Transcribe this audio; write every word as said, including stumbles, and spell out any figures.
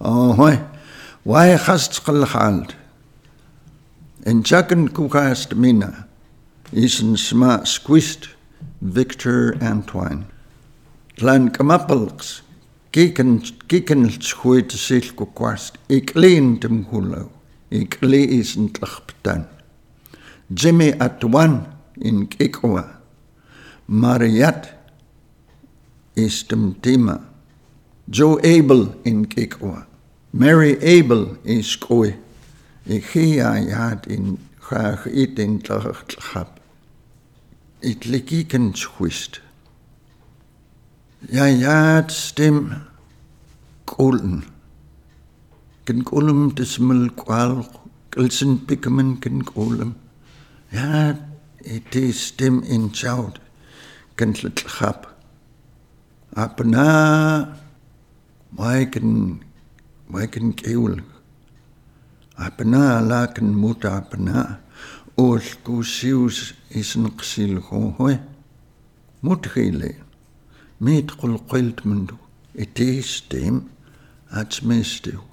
Oh, why? Why hast gehaald? En jacken koekast mina is een sma squist Victor Antoine. Tlan kamappelks, kieken kiekens gooit silko kwast. Ik leen dem hulo, ik lees een tlachptan. Jimmy Atwan in Kikoa. Mariat is dem tema. Joe Abel in Kikoa. Mary Abel is kooi. Ik ga jaat in graag iets in tlachap. Ik lekieken schwist. Ja jaat stem kolen. Ken kolem des mil kwal kelsen pikkemen ken kolem. Ja, het is stem in choud. Ken tlachap. Apena wijken wijken keul. Apena laken moet apena. Oos kusius is een xil hooi. Moet gele. Met kolquilt mendo. Het is stem. Ats meestil.